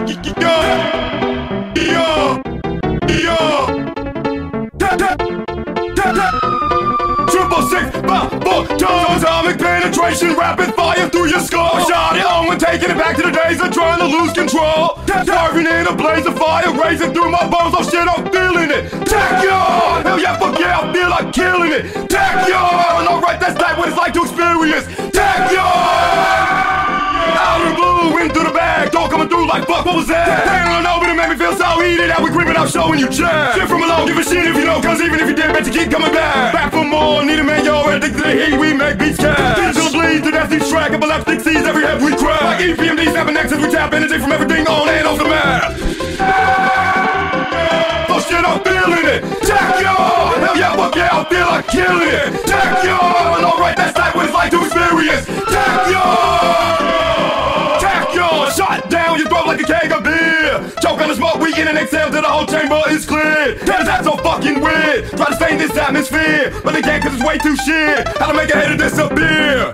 Atomic penetration, rapid fire through your skull. Shot it on when taking it back to the days of trying to lose control. Swerving in a blaze of fire, racing through my bones. Oh shit, I'm feeling it. Tachyon! Hell yeah, fuck yeah, I feel like killing it. Tachyon! Alright, that's like what it's like to experience Tachyon! Out of the blue, into the bag, don't coming through like fuck, what was that? Handling over to make me feel so heated that we creeping out showing you jack. Shit from below, give a shit if you know, cause even if you did, bet you keep coming back. Back for more, need a man, yo, addicted to the heat, we make beats cash. Digital bleed, to death each track, epileptic sees every head we crack. Like EPMD snapping next as we tap energy from everything on and off the map. Oh shit, I'm feeling it. Tachyon! Hell yeah, fuck yeah, I feel like killing it. Tachyon! Alright, that's like what it's like to experience Tachyon! Shot down your throat like a keg of beer. Choke on the smoke, we in and exhale till the whole chamber is clear. Cause that's so fucking weird. Try to stay in this atmosphere, but they can't cause it's way too shit. How to make a hater disappear.